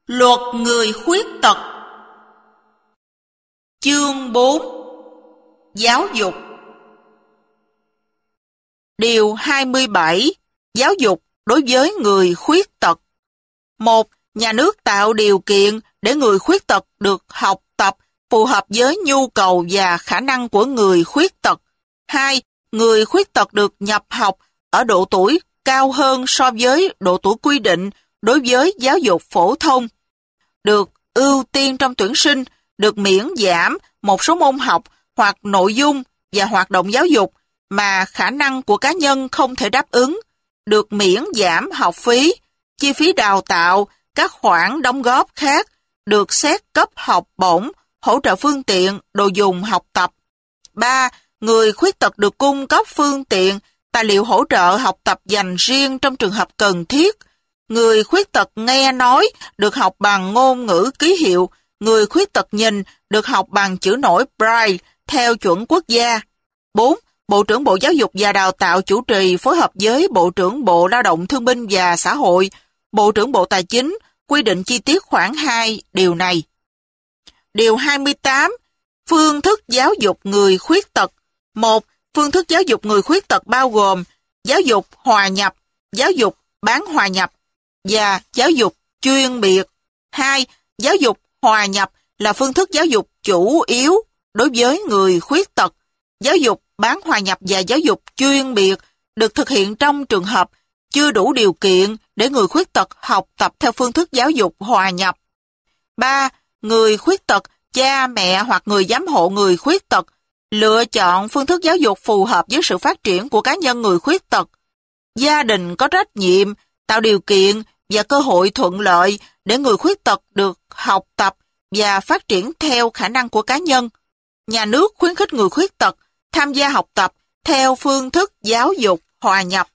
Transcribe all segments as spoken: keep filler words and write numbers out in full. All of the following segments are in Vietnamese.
Luật người khuyết tật. Chương bốn. Giáo dục. Điều hai mươi bảy. Giáo dục đối với người khuyết tật. một. Nhà nước tạo điều kiện để người khuyết tật được học tập phù hợp với nhu cầu và khả năng của người khuyết tật. hai. Người khuyết tật được nhập học ở độ tuổi cao hơn so với độ tuổi quy định đối với giáo dục phổ thông, được ưu tiên trong tuyển sinh, được miễn giảm một số môn học hoặc nội dung và hoạt động giáo dục mà khả năng của cá nhân không thể đáp ứng, được miễn giảm học phí, chi phí đào tạo, các khoản đóng góp khác, được xét cấp học bổng, hỗ trợ phương tiện, đồ dùng học tập. ba. Người khuyết tật được cung cấp phương tiện, tài liệu hỗ trợ học tập dành riêng trong trường hợp cần thiết. Người khuyết tật nghe nói được học bằng ngôn ngữ ký hiệu, người khuyết tật nhìn được học bằng chữ nổi Braille theo chuẩn quốc gia. bốn. Bộ trưởng Bộ Giáo dục và Đào tạo chủ trì phối hợp với Bộ trưởng Bộ Lao động Thương binh và Xã hội, Bộ trưởng Bộ Tài chính quy định chi tiết khoản hai điều này. Điều hai mươi tám. Phương thức giáo dục người khuyết tật. một. Phương thức giáo dục người khuyết tật bao gồm giáo dục hòa nhập, giáo dục bán hòa nhập và giáo dục chuyên biệt. hai. Giáo dục hòa nhập là phương thức giáo dục chủ yếu đối với người khuyết tật. Giáo dục bán hòa nhập và giáo dục chuyên biệt được thực hiện trong trường hợp chưa đủ điều kiện để người khuyết tật học tập theo phương thức giáo dục hòa nhập. ba. Người khuyết tật, cha mẹ hoặc người giám hộ người khuyết tật lựa chọn phương thức giáo dục phù hợp với sự phát triển của cá nhân người khuyết tật. Gia đình có trách nhiệm tạo điều kiện và cơ hội thuận lợi để người khuyết tật được học tập và phát triển theo khả năng của cá nhân. Nhà nước khuyến khích người khuyết tật tham gia học tập theo phương thức giáo dục hòa nhập.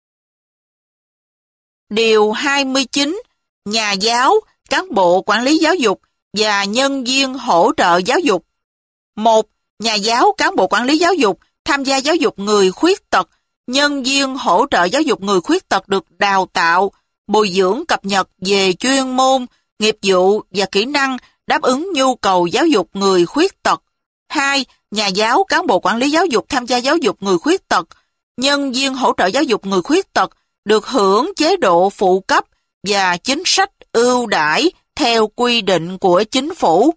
Điều hai mươi chín. Nhà giáo, cán bộ quản lý giáo dục và nhân viên hỗ trợ giáo dục. một. Nhà giáo, cán bộ quản lý giáo dục tham gia giáo dục người khuyết tật. Nhân viên hỗ trợ giáo dục người khuyết tật được đào tạo, bồi dưỡng cập nhật về chuyên môn, nghiệp vụ và kỹ năng đáp ứng nhu cầu giáo dục người khuyết tật. hai. Nhà giáo, cán bộ quản lý giáo dục tham gia giáo dục người khuyết tật. Nhân viên hỗ trợ giáo dục người khuyết tật được hưởng chế độ phụ cấp và chính sách ưu đãi theo quy định của chính phủ.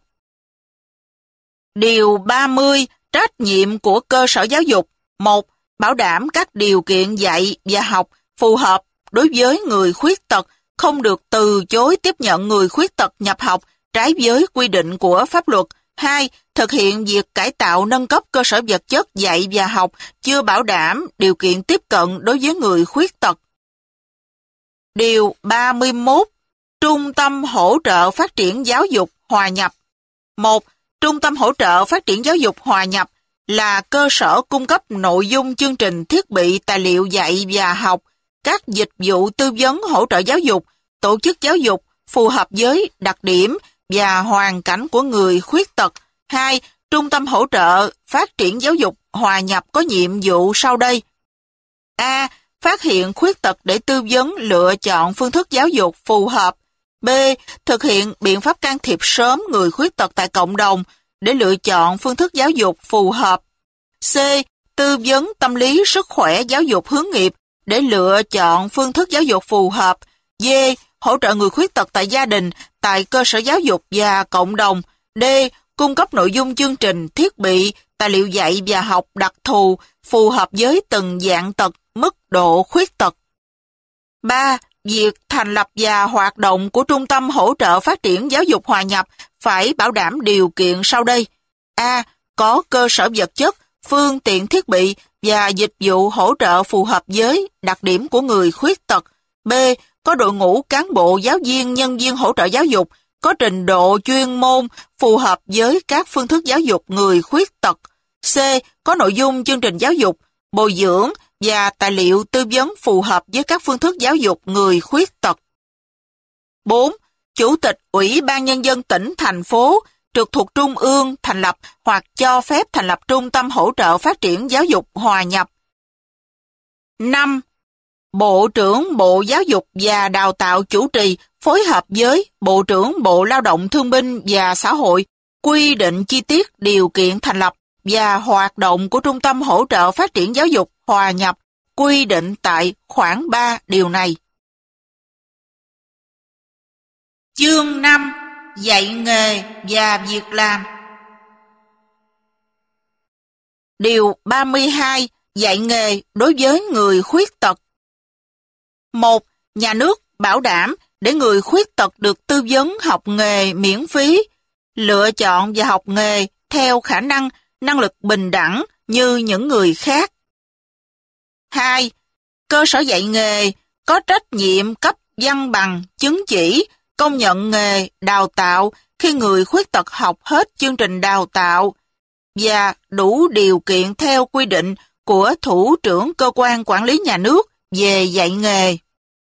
Điều ba mươi. Trách nhiệm của cơ sở giáo dục. một. Bảo đảm các điều kiện dạy và học phù hợp đối với người khuyết tật, không được từ chối tiếp nhận người khuyết tật nhập học trái với quy định của pháp luật. hai. Thực hiện việc cải tạo nâng cấp cơ sở vật chất dạy và học chưa bảo đảm điều kiện tiếp cận đối với người khuyết tật. Điều ba mươi mốt. Trung tâm hỗ trợ phát triển giáo dục hòa nhập. một. Trung tâm hỗ trợ phát triển giáo dục hòa nhập là cơ sở cung cấp nội dung chương trình, thiết bị, tài liệu dạy và học, các dịch vụ tư vấn hỗ trợ giáo dục, tổ chức giáo dục phù hợp với đặc điểm và hoàn cảnh của người khuyết tật. hai. Trung tâm hỗ trợ phát triển giáo dục hòa nhập có nhiệm vụ sau đây. A. Phát hiện khuyết tật để tư vấn lựa chọn phương thức giáo dục phù hợp. B. Thực hiện biện pháp can thiệp sớm người khuyết tật tại cộng đồng để lựa chọn phương thức giáo dục phù hợp. C. Tư vấn tâm lý sức khỏe giáo dục hướng nghiệp để lựa chọn phương thức giáo dục phù hợp. D. Hỗ trợ người khuyết tật tại gia đình, tại cơ sở giáo dục và cộng đồng. D. Cung cấp nội dung chương trình, thiết bị, tài liệu dạy và học đặc thù phù hợp với từng dạng tật, mức độ khuyết tật. ba. Việc thành lập và hoạt động của Trung tâm hỗ trợ phát triển giáo dục hòa nhập phải bảo đảm điều kiện sau đây. A. Có cơ sở vật chất, phương tiện thiết bị và dịch vụ hỗ trợ phù hợp với đặc điểm của người khuyết tật. B. Có đội ngũ cán bộ, giáo viên, nhân viên hỗ trợ giáo dục, có trình độ chuyên môn phù hợp với các phương thức giáo dục người khuyết tật. C. Có nội dung chương trình giáo dục, bồi dưỡng và tài liệu tư vấn phù hợp với các phương thức giáo dục người khuyết tật. bốn. Chủ tịch Ủy ban Nhân dân tỉnh, thành phố trực thuộc Trung ương thành lập hoặc cho phép thành lập trung tâm hỗ trợ phát triển giáo dục hòa nhập. năm. Bộ trưởng Bộ Giáo dục và Đào tạo chủ trì phối hợp với Bộ trưởng Bộ Lao động Thương binh và Xã hội quy định chi tiết điều kiện thành lập và hoạt động của Trung tâm Hỗ trợ Phát triển Giáo dục Hòa nhập quy định tại khoản ba điều này. Chương năm. Dạy nghề và việc làm. Điều ba mươi hai. Dạy nghề đối với người khuyết tật. một. Nhà nước bảo đảm để người khuyết tật được tư vấn học nghề miễn phí, lựa chọn và học nghề theo khả năng, năng lực bình đẳng như những người khác. hai. Cơ sở dạy nghề có trách nhiệm cấp văn bằng, chứng chỉ, công nhận nghề, đào tạo khi người khuyết tật học hết chương trình đào tạo và đủ điều kiện theo quy định của thủ trưởng cơ quan quản lý nhà nước về dạy nghề.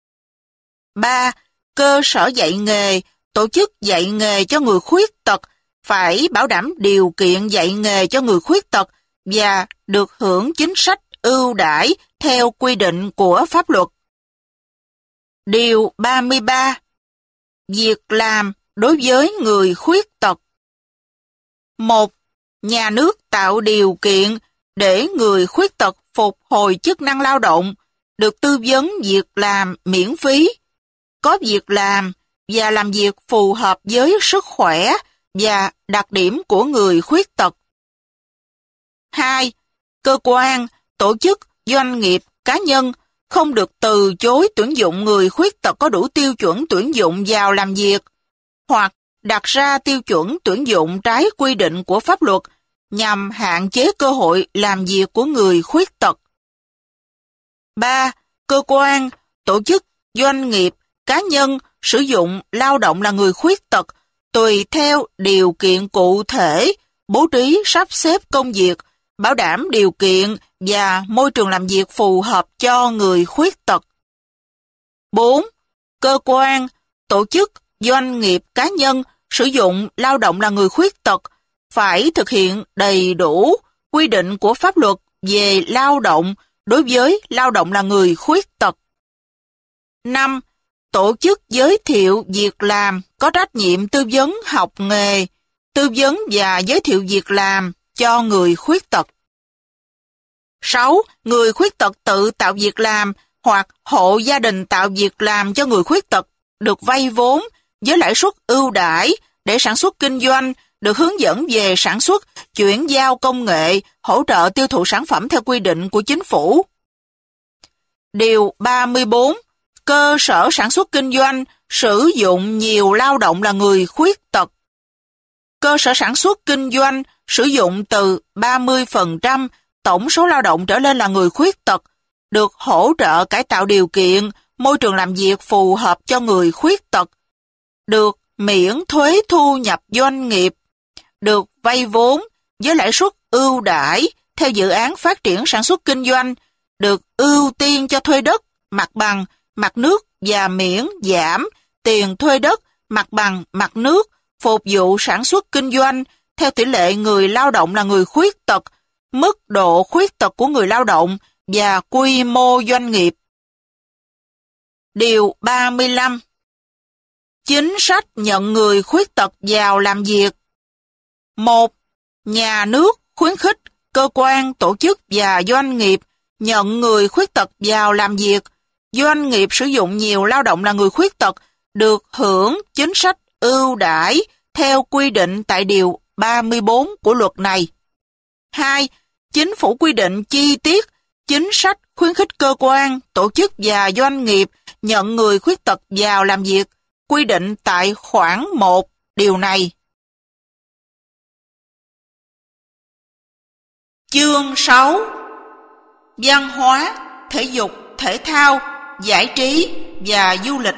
ba. Cơ sở dạy nghề, tổ chức dạy nghề cho người khuyết tật phải bảo đảm điều kiện dạy nghề cho người khuyết tật và được hưởng chính sách ưu đãi theo quy định của pháp luật. Điều ba mươi ba. Việc làm đối với người khuyết tật. một. Nhà nước tạo điều kiện để người khuyết tật phục hồi chức năng lao động, được tư vấn việc làm miễn phí, có việc làm và làm việc phù hợp với sức khỏe và đặc điểm của người khuyết tật. hai. Cơ quan, tổ chức, doanh nghiệp, cá nhân không được từ chối tuyển dụng người khuyết tật có đủ tiêu chuẩn tuyển dụng vào làm việc, hoặc đặt ra tiêu chuẩn tuyển dụng trái quy định của pháp luật nhằm hạn chế cơ hội làm việc của người khuyết tật. ba. Cơ quan, tổ chức, doanh nghiệp, cá nhân sử dụng lao động là người khuyết tật tùy theo điều kiện cụ thể, bố trí sắp xếp công việc, bảo đảm điều kiện và môi trường làm việc phù hợp cho người khuyết tật. bốn. Cơ quan, tổ chức, doanh nghiệp, cá nhân sử dụng lao động là người khuyết tật phải thực hiện đầy đủ quy định của pháp luật về lao động đối với lao động là người khuyết tật. năm. Tổ chức giới thiệu việc làm có trách nhiệm tư vấn học nghề, tư vấn và giới thiệu việc làm cho người khuyết tật. sáu. Người khuyết tật tự tạo việc làm hoặc hộ gia đình tạo việc làm cho người khuyết tật được vay vốn với lãi suất ưu đãi để sản xuất kinh doanh, được hướng dẫn về sản xuất, chuyển giao công nghệ, hỗ trợ tiêu thụ sản phẩm theo quy định của chính phủ. Điều ba mươi bốn. Cơ sở sản xuất kinh doanh sử dụng nhiều lao động là người khuyết tật. Cơ sở sản xuất kinh doanh sử dụng từ ba mươi phần trăm tổng số lao động trở lên là người khuyết tật, được hỗ trợ cải tạo điều kiện, môi trường làm việc phù hợp cho người khuyết tật, được miễn thuế thu nhập doanh nghiệp, được vay vốn với lãi suất ưu đãi theo dự án phát triển sản xuất kinh doanh, được ưu tiên cho thuê đất, mặt bằng, mặt nước và miễn giảm tiền thuê đất, mặt bằng, mặt nước, phục vụ sản xuất kinh doanh theo tỷ lệ người lao động là người khuyết tật, mức độ khuyết tật của người lao động và quy mô doanh nghiệp. Điều ba mươi lăm. Chính sách nhận người khuyết tật vào làm việc. một. Nhà nước khuyến khích cơ quan, tổ chức và doanh nghiệp nhận người khuyết tật vào làm việc. Doanh nghiệp sử dụng nhiều lao động là người khuyết tật được hưởng chính sách ưu đãi theo quy định tại điều ba mươi bốn của luật này. hai. Chính phủ quy định chi tiết chính sách khuyến khích cơ quan, tổ chức và doanh nghiệp nhận người khuyết tật vào làm việc, quy định tại khoản một điều này. Chương sáu. Văn hóa, thể dục, thể thao, giải trí và du lịch.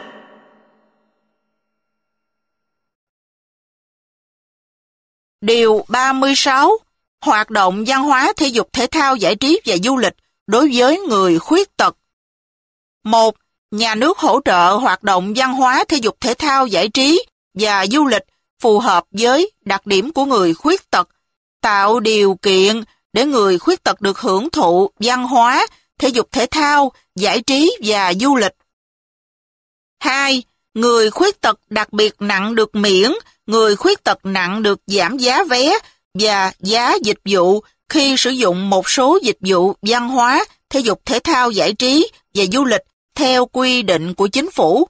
Điều ba mươi sáu. Hoạt động văn hóa, thể dục, thể thao, giải trí và du lịch đối với người khuyết tật. một. Nhà nước hỗ trợ hoạt động văn hóa, thể dục, thể thao, giải trí và du lịch phù hợp với đặc điểm của người khuyết tật, tạo điều kiện để người khuyết tật được hưởng thụ văn hóa, thể dục thể thao, giải trí và du lịch. hai. Người khuyết tật đặc biệt nặng được miễn, người khuyết tật nặng được giảm giá vé và giá dịch vụ khi sử dụng một số dịch vụ văn hóa, thể dục thể thao, giải trí và du lịch theo quy định của chính phủ.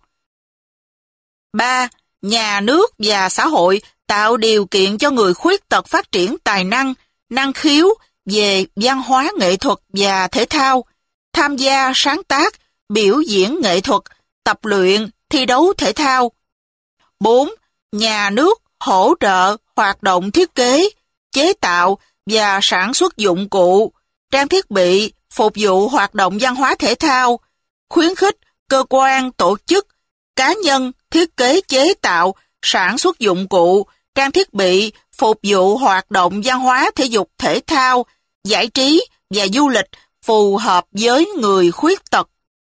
ba. Nhà nước và xã hội tạo điều kiện cho người khuyết tật phát triển tài năng, năng khiếu về văn hóa nghệ thuật và thể thao, tham gia sáng tác, biểu diễn nghệ thuật, tập luyện, thi đấu thể thao. bốn. Nhà nước hỗ trợ hoạt động thiết kế, chế tạo và sản xuất dụng cụ, trang thiết bị phục vụ hoạt động văn hóa thể thao, khuyến khích cơ quan, tổ chức, cá nhân thiết kế chế tạo, sản xuất dụng cụ, trang thiết bị phục vụ hoạt động văn hóa thể dục thể thao, giải trí và du lịch phù hợp với người khuyết tật.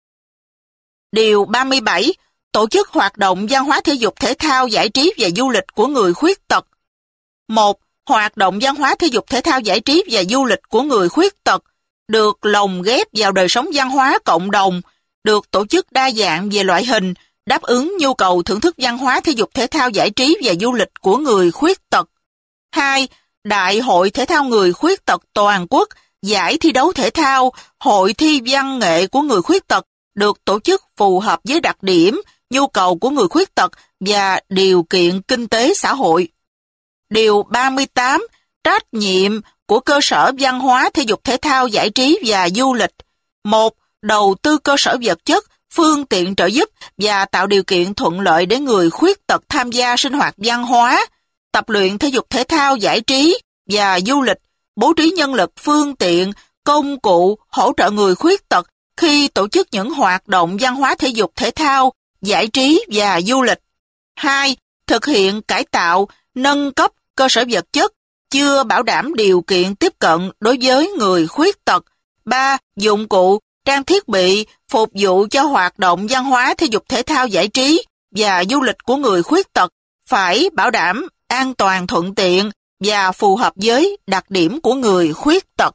Điều ba mươi bảy. Tổ chức hoạt động văn hóa thể dục thể thao, giải trí và du lịch của người khuyết tật. một. Hoạt động văn hóa thể dục thể thao, giải trí và du lịch của người khuyết tật được lồng ghép vào đời sống văn hóa cộng đồng, được tổ chức đa dạng về loại hình, đáp ứng nhu cầu thưởng thức văn hóa thể dục thể thao, giải trí và du lịch của người khuyết tật. hai. Đại hội thể thao người khuyết tật toàn quốc, giải thi đấu thể thao, hội thi văn nghệ của người khuyết tật được tổ chức phù hợp với đặc điểm, nhu cầu của người khuyết tật và điều kiện kinh tế xã hội. Điều ba mươi tám. Trách nhiệm của cơ sở văn hóa thể dục thể thao, giải trí và du lịch. một. Đầu tư cơ sở vật chất, phương tiện trợ giúp và tạo điều kiện thuận lợi để người khuyết tật tham gia sinh hoạt văn hóa, tập luyện thể dục thể thao, giải trí và du lịch, bố trí nhân lực, phương tiện, công cụ hỗ trợ người khuyết tật khi tổ chức những hoạt động văn hóa thể dục thể thao, giải trí và du lịch. hai. Thực hiện cải tạo, nâng cấp cơ sở vật chất chưa bảo đảm điều kiện tiếp cận đối với người khuyết tật. ba. Dụng cụ, trang thiết bị phục vụ cho hoạt động văn hóa thể dục thể thao, giải trí và du lịch của người khuyết tật phải bảo đảm an toàn, thuận tiện và phù hợp với đặc điểm của người khuyết tật.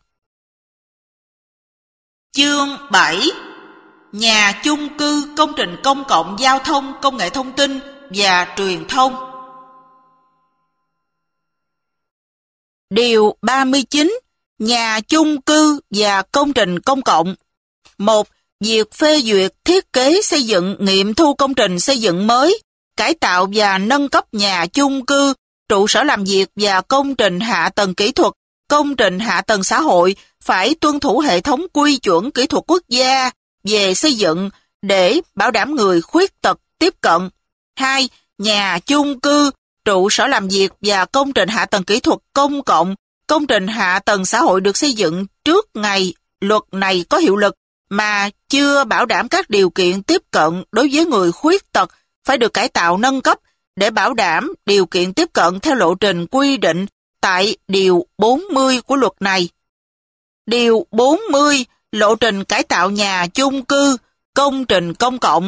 Chương bảy. Nhà chung cư, công trình công cộng, giao thông, công nghệ thông tin và truyền thông. Điều ba mươi chín. Nhà chung cư và công trình công cộng. một. Việc phê duyệt thiết kế xây dựng, nghiệm thu công trình xây dựng mới, cải tạo và nâng cấp nhà chung cư, trụ sở làm việc và công trình hạ tầng kỹ thuật, công trình hạ tầng xã hội phải tuân thủ hệ thống quy chuẩn kỹ thuật quốc gia về xây dựng để bảo đảm người khuyết tật tiếp cận. hai. Nhà chung cư, trụ sở làm việc và công trình hạ tầng kỹ thuật công cộng, công trình hạ tầng xã hội được xây dựng trước ngày luật này có hiệu lực mà chưa bảo đảm các điều kiện tiếp cận đối với người khuyết tật phải được cải tạo, nâng cấp để bảo đảm điều kiện tiếp cận theo lộ trình quy định tại Điều bốn mươi của luật này. Điều bốn mươi. Lộ trình cải tạo nhà chung cư, công trình công cộng.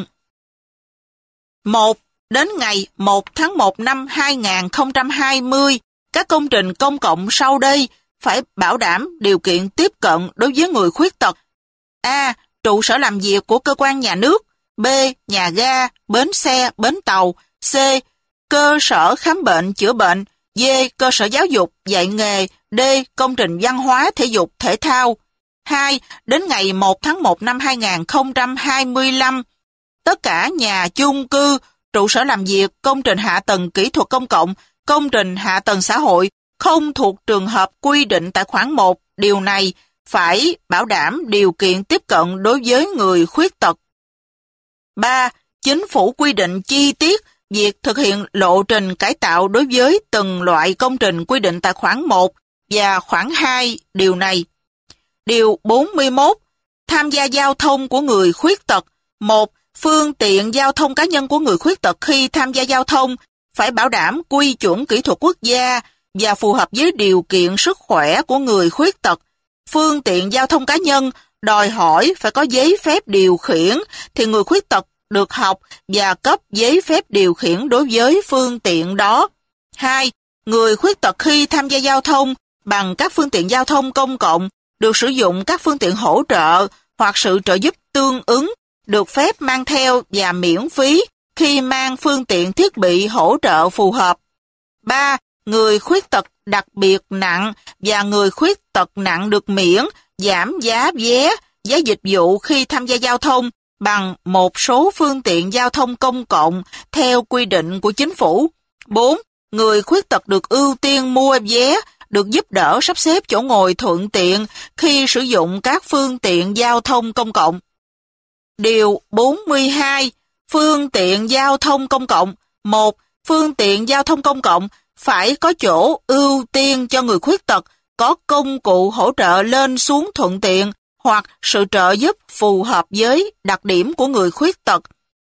một. Đến ngày một tháng một năm hai nghìn không trăm hai mươi, các công trình công cộng sau đây phải bảo đảm điều kiện tiếp cận đối với người khuyết tật. A. Trụ sở làm việc của cơ quan nhà nước. B. Nhà ga, bến xe, bến tàu. C. Cơ sở khám bệnh, chữa bệnh. D. Cơ sở giáo dục, dạy nghề. D. Công trình văn hóa, thể dục, thể thao. hai. Đến ngày một tháng một năm hai nghìn không trăm hai mươi lăm, tất cả nhà chung cư, trụ sở làm việc, công trình hạ tầng kỹ thuật công cộng, công trình hạ tầng xã hội không thuộc trường hợp quy định tại khoản một điều này phải bảo đảm điều kiện tiếp cận đối với người khuyết tật. ba. Chính phủ quy định chi tiết việc thực hiện lộ trình cải tạo đối với từng loại công trình quy định tại khoản một và khoản hai điều này. Điều bốn mươi mốt. Tham gia giao thông của người khuyết tật. một. Phương tiện giao thông cá nhân của người khuyết tật khi tham gia giao thông phải bảo đảm quy chuẩn kỹ thuật quốc gia và phù hợp với điều kiện sức khỏe của người khuyết tật. Phương tiện giao thông cá nhân đòi hỏi phải có giấy phép điều khiển thì người khuyết tật được học và cấp giấy phép điều khiển đối với phương tiện đó. hai. Người khuyết tật khi tham gia giao thông bằng các phương tiện giao thông công cộng được sử dụng các phương tiện hỗ trợ hoặc sự trợ giúp tương ứng được phép mang theo và miễn phí khi mang phương tiện thiết bị hỗ trợ phù hợp. ba. Người khuyết tật đặc biệt nặng và người khuyết tật nặng được miễn, giảm giá vé, giá dịch vụ khi tham gia giao thông bằng một số phương tiện giao thông công cộng theo quy định của chính phủ. bốn. Người khuyết tật được ưu tiên mua vé, được giúp đỡ sắp xếp chỗ ngồi thuận tiện khi sử dụng các phương tiện giao thông công cộng. Điều bốn mươi hai. Phương tiện giao thông công cộng. một. Phương tiện giao thông công cộng phải có chỗ ưu tiên cho người khuyết tật, có công cụ hỗ trợ lên xuống thuận tiện hoặc sự trợ giúp phù hợp với đặc điểm của người khuyết tật.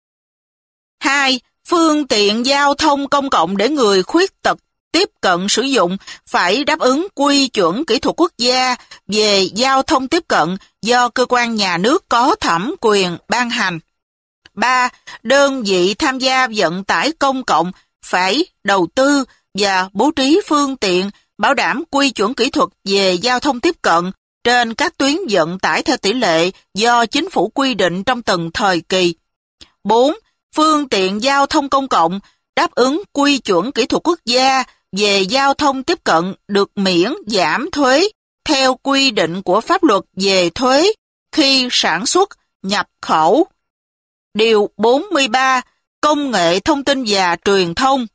hai. Phương tiện giao thông công cộng để người khuyết tật tiếp cận sử dụng phải đáp ứng quy chuẩn kỹ thuật quốc gia về giao thông tiếp cận do cơ quan nhà nước có thẩm quyền ban hành. ba. Đơn vị tham gia vận tải công cộng phải đầu tư và bố trí phương tiện bảo đảm quy chuẩn kỹ thuật về giao thông tiếp cận trên các tuyến vận tải theo tỷ lệ do chính phủ quy định trong từng thời kỳ. bốn. Phương tiện giao thông công cộng đáp ứng quy chuẩn kỹ thuật quốc gia về giao thông tiếp cận được miễn giảm thuế theo quy định của pháp luật về thuế khi sản xuất, nhập khẩu. Điều bốn mươi ba. Công nghệ thông tin và truyền thông.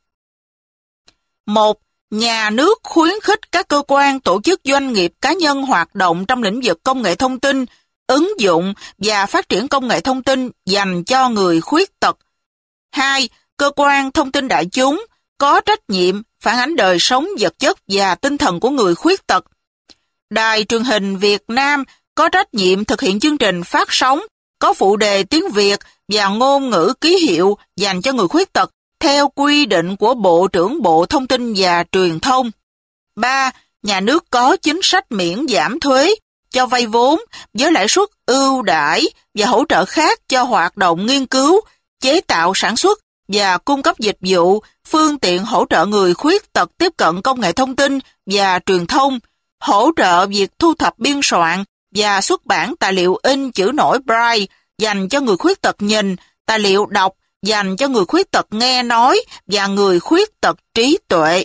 một. Nhà nước khuyến khích các cơ quan, tổ chức, doanh nghiệp, cá nhân hoạt động trong lĩnh vực công nghệ thông tin, ứng dụng và phát triển công nghệ thông tin dành cho người khuyết tật. hai. Cơ quan thông tin đại chúng có trách nhiệm phản ánh đời sống vật chất và tinh thần của người khuyết tật. Đài truyền hình Việt Nam có trách nhiệm thực hiện chương trình phát sóng có phụ đề tiếng Việt và ngôn ngữ ký hiệu dành cho người khuyết tật theo quy định của Bộ trưởng Bộ Thông tin và Truyền thông. ba. Nhà nước có chính sách miễn giảm thuế, cho vay vốn với lãi suất ưu đãi và hỗ trợ khác cho hoạt động nghiên cứu, chế tạo sản xuất và cung cấp dịch vụ, phương tiện hỗ trợ người khuyết tật tiếp cận công nghệ thông tin và truyền thông, hỗ trợ việc thu thập biên soạn và xuất bản tài liệu in chữ nổi Braille dành cho người khuyết tật nhìn, tài liệu đọc dành cho người khuyết tật nghe nói và người khuyết tật trí tuệ.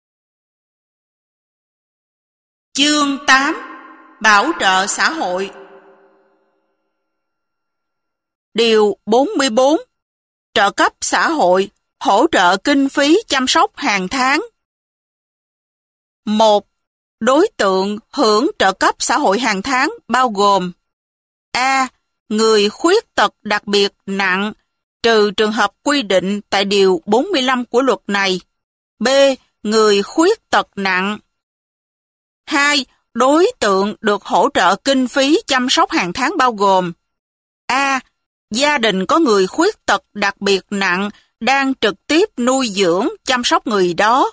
Chương tám. Bảo trợ xã hội. Điều bốn mươi bốn. Trợ cấp xã hội, hỗ trợ kinh phí chăm sóc hàng tháng. một. Đối tượng hưởng trợ cấp xã hội hàng tháng bao gồm: A. Người khuyết tật đặc biệt nặng, trừ trường hợp quy định tại Điều bốn mươi lăm của luật này. B. Người khuyết tật nặng. hai. Đối tượng được hỗ trợ kinh phí chăm sóc hàng tháng bao gồm: A. Gia đình có người khuyết tật đặc biệt nặng đang trực tiếp nuôi dưỡng, chăm sóc người đó.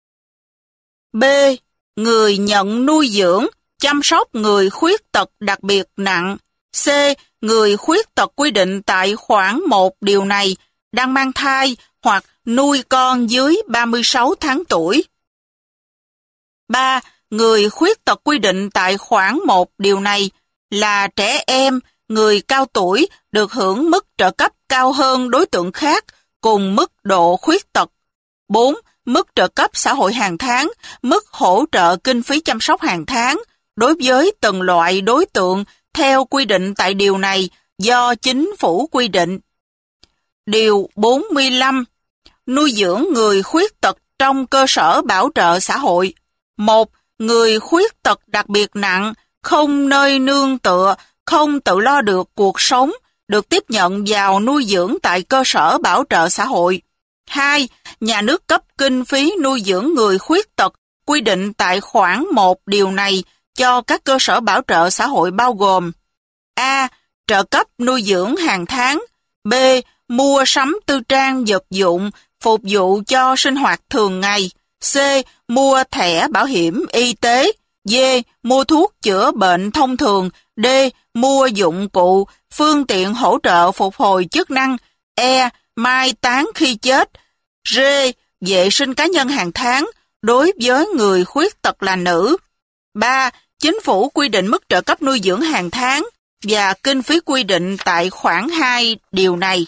B. Người nhận nuôi dưỡng, chăm sóc người khuyết tật đặc biệt nặng. C. Người khuyết tật quy định tại khoản một điều này đang mang thai hoặc nuôi con dưới ba mươi sáu tháng tuổi. ba. Người khuyết tật quy định tại khoản một điều này là trẻ em, người cao tuổi được hưởng mức trợ cấp cao hơn đối tượng khác cùng mức độ khuyết tật. bốn. Mức trợ cấp xã hội hàng tháng, mức hỗ trợ kinh phí chăm sóc hàng tháng đối với từng loại đối tượng theo quy định tại điều này do chính phủ quy định. Điều bốn mươi lăm. Nuôi dưỡng người khuyết tật trong cơ sở bảo trợ xã hội. một. Người khuyết tật đặc biệt nặng, không nơi nương tựa, không tự lo được cuộc sống, được tiếp nhận vào nuôi dưỡng tại cơ sở bảo trợ xã hội. hai. Nhà nước cấp kinh phí nuôi dưỡng người khuyết tật quy định tại khoản một điều này cho các cơ sở bảo trợ xã hội bao gồm: A. Trợ cấp nuôi dưỡng hàng tháng. B. Mua sắm tư trang vật dụng phục vụ cho sinh hoạt thường ngày. C. Mua thẻ bảo hiểm y tế. D. Mua thuốc chữa bệnh thông thường. D. Mua dụng cụ, phương tiện hỗ trợ phục hồi chức năng. E. Mai táng khi chết. D. Vệ sinh cá nhân hàng tháng đối với người khuyết tật là nữ. ba. Chính phủ quy định mức trợ cấp nuôi dưỡng hàng tháng và kinh phí quy định tại khoản hai điều này.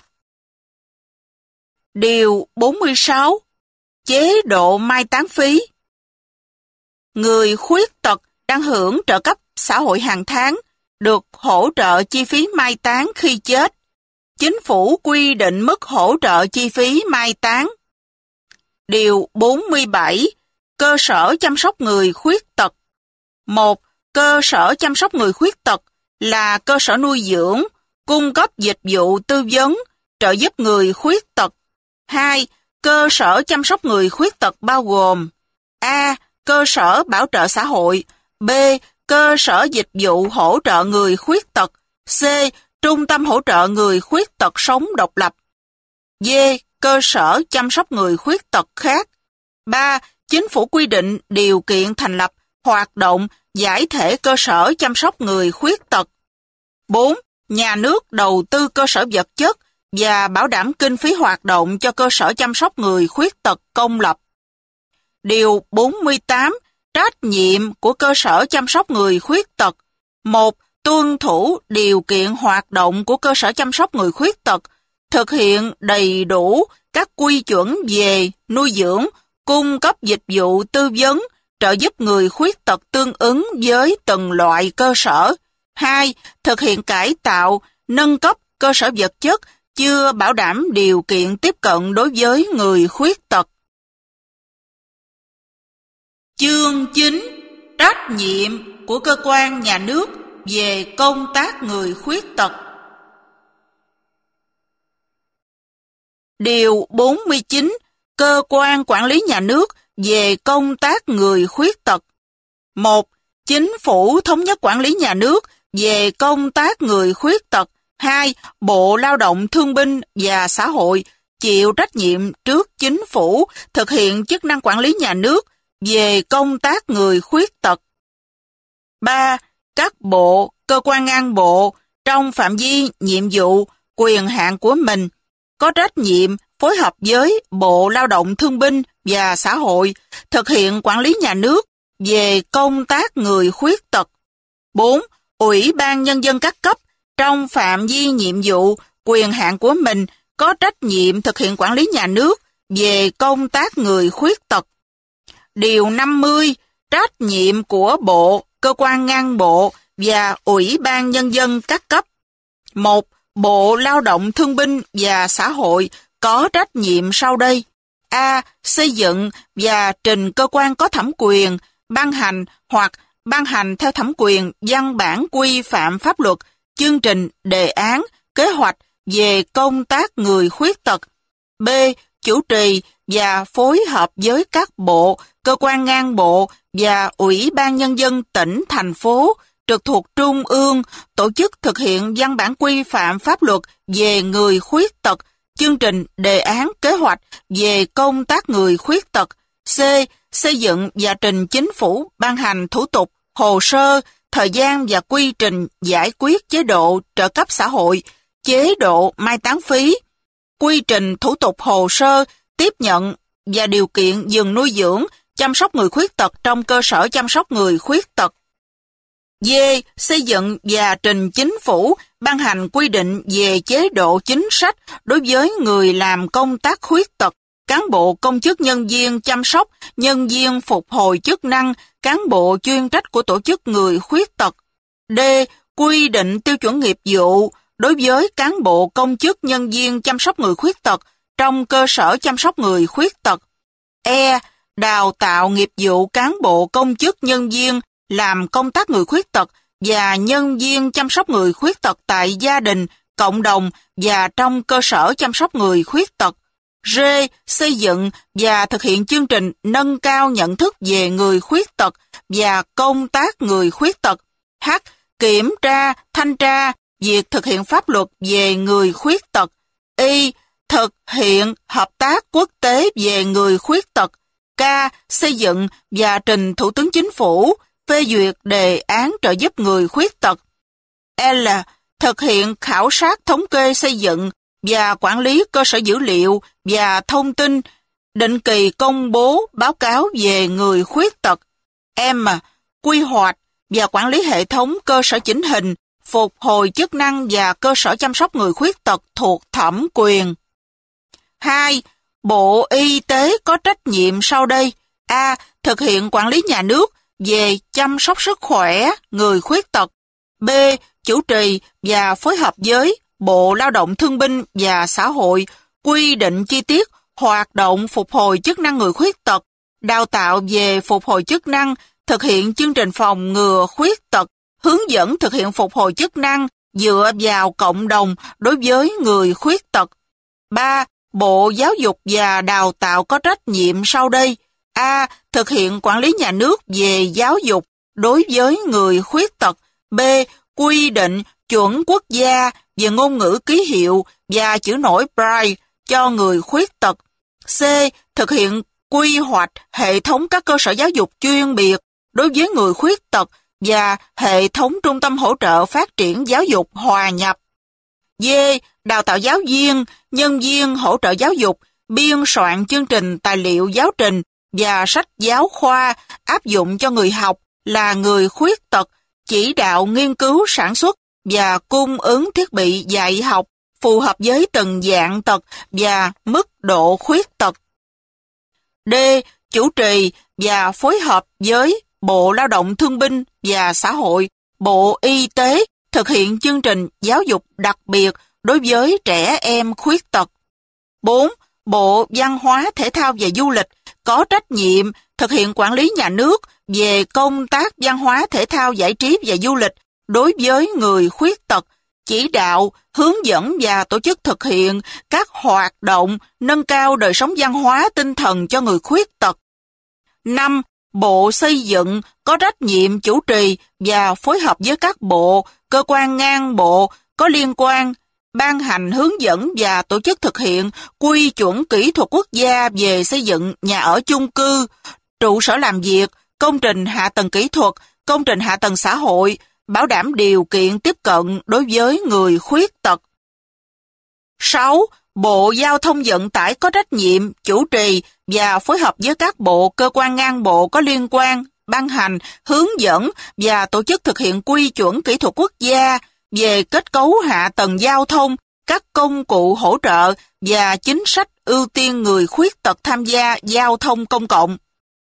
Điều bốn mươi sáu. Chế độ mai táng phí. Người khuyết tật đang hưởng trợ cấp xã hội hàng tháng được hỗ trợ chi phí mai táng khi chết. Chính phủ quy định mức hỗ trợ chi phí mai táng. Điều bốn mươi bảy. Cơ sở chăm sóc người khuyết tật. một. Cơ sở chăm sóc người khuyết tật là cơ sở nuôi dưỡng, cung cấp dịch vụ tư vấn, trợ giúp người khuyết tật. hai. Cơ sở chăm sóc người khuyết tật bao gồm: A. Cơ sở bảo trợ xã hội. B. Cơ sở dịch vụ hỗ trợ người khuyết tật. C. Trung tâm hỗ trợ người khuyết tật sống độc lập. D. Cơ sở chăm sóc người khuyết tật khác. ba. Chính phủ quy định điều kiện thành lập, hoạt động, giải thể cơ sở chăm sóc người khuyết tật. bốn. Nhà nước đầu tư cơ sở vật chất và bảo đảm kinh phí hoạt động cho cơ sở chăm sóc người khuyết tật công lập. Điều bốn mươi tám. Trách nhiệm của cơ sở chăm sóc người khuyết tật. một. Tuân thủ điều kiện hoạt động của cơ sở chăm sóc người khuyết tật, thực hiện đầy đủ các quy chuẩn về nuôi dưỡng, cung cấp dịch vụ tư vấn, trợ giúp người khuyết tật tương ứng với từng loại cơ sở. hai. Thực hiện cải tạo, nâng cấp cơ sở vật chất chưa bảo đảm điều kiện tiếp cận đối với người khuyết tật. Chương chín. Trách nhiệm của cơ quan nhà nước về công tác người khuyết tật. Điều bốn mươi chín. Cơ quan quản lý nhà nước về công tác người khuyết tật. một. Chính phủ thống nhất quản lý nhà nước về công tác người khuyết tật. hai. Bộ Lao động Thương binh và Xã hội chịu trách nhiệm trước chính phủ thực hiện chức năng quản lý nhà nước về công tác người khuyết tật. ba. Các bộ, cơ quan ngang bộ trong phạm vi nhiệm vụ, quyền hạn của mình có trách nhiệm phối hợp với Bộ Lao động Thương binh và Xã hội thực hiện quản lý nhà nước về công tác người khuyết tật. bốn. Ủy ban Nhân dân các cấp trong phạm vi nhiệm vụ, quyền hạn của mình có trách nhiệm thực hiện quản lý nhà nước về công tác người khuyết tật. Điều năm mươi. Trách nhiệm của bộ, cơ quan ngang bộ và Ủy ban Nhân dân các cấp. một. Bộ Lao động Thương binh và Xã hội có trách nhiệm sau đây. A. Xây dựng và trình cơ quan có thẩm quyền ban hành hoặc ban hành theo thẩm quyền văn bản quy phạm pháp luật, chương trình, đề án, kế hoạch về công tác người khuyết tật. B. Chủ trì và phối hợp với các bộ, cơ quan ngang bộ và Ủy ban Nhân dân tỉnh, thành phố trực thuộc Trung ương tổ chức thực hiện văn bản quy phạm pháp luật về người khuyết tật, chương trình, đề án, kế hoạch về công tác người khuyết tật. C. Xây dựng và trình chính phủ ban hành thủ tục, hồ sơ, thời gian và quy trình giải quyết chế độ trợ cấp xã hội, chế độ mai táng phí, quy trình thủ tục hồ sơ, tiếp nhận và điều kiện dừng nuôi dưỡng, chăm sóc người khuyết tật trong cơ sở chăm sóc người khuyết tật. D. Xây dựng và trình chính phủ ban hành quy định về chế độ chính sách đối với người làm công tác khuyết tật, cán bộ công chức nhân viên chăm sóc, nhân viên phục hồi chức năng, cán bộ chuyên trách của tổ chức người khuyết tật. D. Quy định tiêu chuẩn nghiệp vụ đối với cán bộ công chức nhân viên chăm sóc người khuyết tật trong cơ sở chăm sóc người khuyết tật. E. Đào tạo nghiệp vụ cán bộ công chức nhân viên làm công tác người khuyết tật và nhân viên chăm sóc người khuyết tật tại gia đình, cộng đồng và trong cơ sở chăm sóc người khuyết tật. R. Xây dựng và thực hiện chương trình nâng cao nhận thức về người khuyết tật và công tác người khuyết tật. H. Kiểm tra, thanh tra việc thực hiện pháp luật về người khuyết tật. Y. Thực hiện hợp tác quốc tế về người khuyết tật. K. Xây dựng và trình Thủ tướng Chính phủ phê duyệt đề án trợ giúp người khuyết tật. L. Thực hiện khảo sát thống kê xây dựng và quản lý cơ sở dữ liệu và thông tin, định kỳ công bố báo cáo về người khuyết tật. M. Quy hoạch và quản lý hệ thống cơ sở chỉnh hình, phục hồi chức năng và cơ sở chăm sóc người khuyết tật thuộc thẩm quyền. hai. Bộ Y tế có trách nhiệm sau đây. A. Thực hiện quản lý nhà nước về chăm sóc sức khỏe người khuyết tật. B. Chủ trì và phối hợp với Bộ Lao động Thương binh và Xã hội quy định chi tiết hoạt động phục hồi chức năng người khuyết tật, đào tạo về phục hồi chức năng, thực hiện chương trình phòng ngừa khuyết tật, hướng dẫn thực hiện phục hồi chức năng dựa vào cộng đồng đối với người khuyết tật. ba. Bộ Giáo dục và Đào tạo có trách nhiệm sau đây. A. Thực hiện quản lý nhà nước về giáo dục đối với người khuyết tật. B. Quy định chuẩn quốc gia về ngôn ngữ ký hiệu và chữ nổi Braille cho người khuyết tật. C. Thực hiện quy hoạch hệ thống các cơ sở giáo dục chuyên biệt đối với người khuyết tật và hệ thống trung tâm hỗ trợ phát triển giáo dục hòa nhập. D. Đào tạo giáo viên, nhân viên hỗ trợ giáo dục, biên soạn chương trình tài liệu giáo trình và sách giáo khoa áp dụng cho người học là người khuyết tật, chỉ đạo nghiên cứu sản xuất và cung ứng thiết bị dạy học phù hợp với từng dạng tật và mức độ khuyết tật. D. Chủ trì và phối hợp với Bộ Lao động Thương binh và Xã hội, Bộ Y tế thực hiện chương trình giáo dục đặc biệt đối với trẻ em khuyết tật. bốn. Bộ Văn hóa, Thể thao và Du lịch có trách nhiệm thực hiện quản lý nhà nước về công tác văn hóa, thể thao, giải trí và du lịch đối với người khuyết tật, chỉ đạo, hướng dẫn và tổ chức thực hiện các hoạt động nâng cao đời sống văn hóa tinh thần cho người khuyết tật. năm. Bộ Xây dựng có trách nhiệm chủ trì và phối hợp với các bộ, cơ quan ngang bộ có liên quan, ban hành hướng dẫn và tổ chức thực hiện quy chuẩn kỹ thuật quốc gia về xây dựng nhà ở chung cư, trụ sở làm việc, công trình hạ tầng kỹ thuật, công trình hạ tầng xã hội, bảo đảm điều kiện tiếp cận đối với người khuyết tật. sáu. Bộ Giao thông Vận tải có trách nhiệm chủ trì và phối hợp với các bộ, cơ quan ngang bộ có liên quan, ban hành, hướng dẫn và tổ chức thực hiện quy chuẩn kỹ thuật quốc gia về kết cấu hạ tầng giao thông, các công cụ hỗ trợ và chính sách ưu tiên người khuyết tật tham gia giao thông công cộng.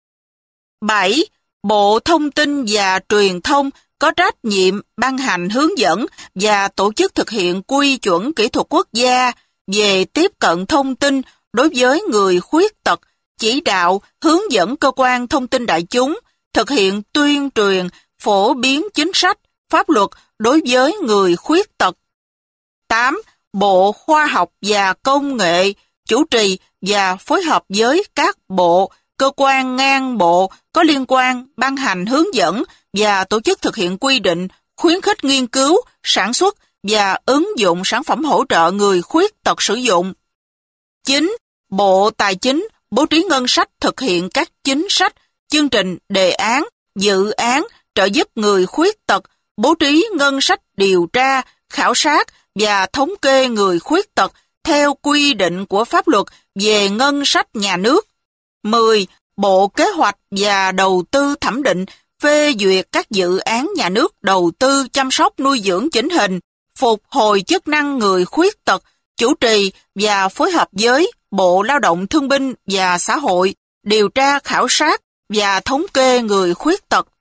bảy. Bộ Thông tin và Truyền thông có trách nhiệm ban hành hướng dẫn và tổ chức thực hiện quy chuẩn kỹ thuật quốc gia về tiếp cận thông tin đối với người khuyết tật, chỉ đạo, hướng dẫn cơ quan thông tin đại chúng, thực hiện tuyên truyền, phổ biến chính sách, pháp luật đối với người khuyết tật. tám. Bộ Khoa học và Công nghệ chủ trì và phối hợp với các bộ, cơ quan ngang bộ có liên quan, ban hành hướng dẫn và tổ chức thực hiện quy định, khuyến khích nghiên cứu, sản xuất và ứng dụng sản phẩm hỗ trợ người khuyết tật sử dụng. chín. Bộ Tài chính bố trí ngân sách thực hiện các chính sách, chương trình, đề án, dự án trợ giúp người khuyết tật, bố trí ngân sách điều tra, khảo sát và thống kê người khuyết tật theo quy định của pháp luật về ngân sách nhà nước. mười. Bộ Kế hoạch và Đầu tư thẩm định, phê duyệt các dự án nhà nước đầu tư chăm sóc nuôi dưỡng chỉnh hình, phục hồi chức năng người khuyết tật, chủ trì và phối hợp với Bộ Lao động Thương binh và Xã hội, điều tra khảo sát và thống kê người khuyết tật.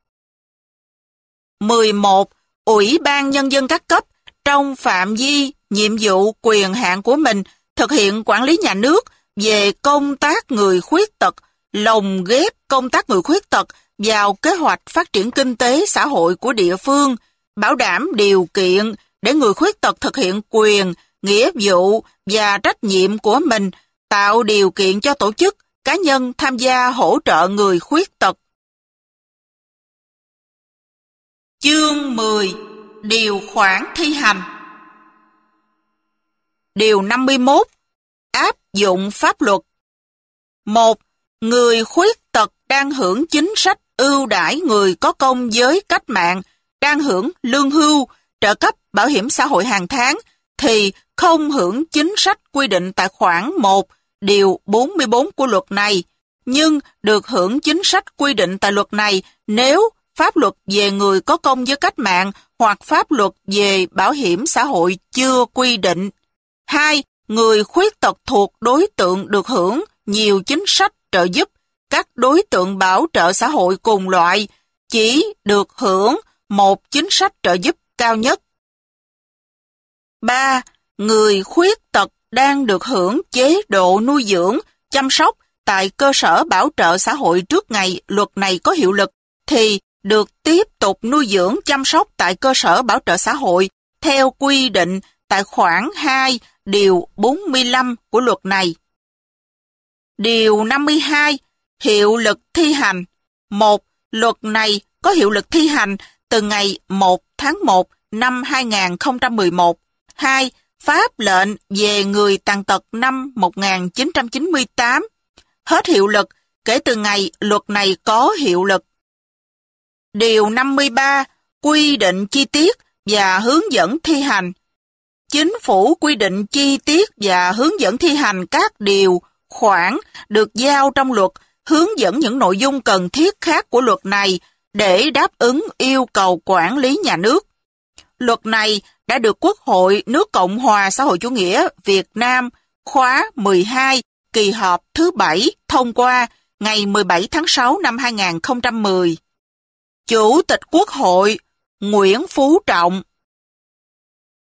mười một. Ủy ban Nhân dân các cấp trong phạm vi, nhiệm vụ, quyền hạn của mình thực hiện quản lý nhà nước về công tác người khuyết tật, lồng ghép công tác người khuyết tật vào kế hoạch phát triển kinh tế xã hội của địa phương, bảo đảm điều kiện để người khuyết tật thực hiện quyền, nghĩa vụ và trách nhiệm của mình, tạo điều kiện cho tổ chức, cá nhân tham gia hỗ trợ người khuyết tật. Chương mười. Điều khoản thi hành. Điều năm mươi mốt. Áp dụng pháp luật. một. Người khuyết tật đang hưởng chính sách ưu đãi người có công với cách mạng, đang hưởng lương hưu, trợ cấp bảo hiểm xã hội hàng tháng, thì không hưởng chính sách quy định tại khoản một, điều bốn mươi bốn của luật này, nhưng được hưởng chính sách quy định tại luật này nếu pháp luật về người có công với cách mạng hoặc pháp luật về bảo hiểm xã hội chưa quy định. Hai, người khuyết tật thuộc đối tượng được hưởng nhiều chính sách trợ giúp. Các đối tượng bảo trợ xã hội cùng loại chỉ được hưởng một chính sách trợ giúp cao nhất. Ba, người khuyết tật đang được hưởng chế độ nuôi dưỡng, chăm sóc tại cơ sở bảo trợ xã hội trước ngày luật này có hiệu lực thì được tiếp tục nuôi dưỡng chăm sóc tại cơ sở bảo trợ xã hội theo quy định tại khoản hai điều bốn mươi lăm của luật này. Điều năm mươi hai. Hiệu lực thi hành. Một. Luật này có hiệu lực thi hành từ ngày một tháng một năm hai nghìn không trăm mười một. Hai. Pháp lệnh về người tàn tật năm một nghìn chín trăm chín mươi tám hết hiệu lực kể từ ngày luật này có hiệu lực. Điều năm mươi ba. Quy định chi tiết và hướng dẫn thi hành. Chính phủ quy định chi tiết và hướng dẫn thi hành các điều, khoản được giao trong luật, hướng dẫn những nội dung cần thiết khác của luật này để đáp ứng yêu cầu quản lý nhà nước. Luật này đã được Quốc hội nước Cộng hòa xã hội chủ nghĩa Việt Nam khóa mười hai kỳ họp thứ bảy thông qua ngày mười bảy tháng sáu năm hai nghìn không trăm mười. Chủ tịch Quốc hội Nguyễn Phú Trọng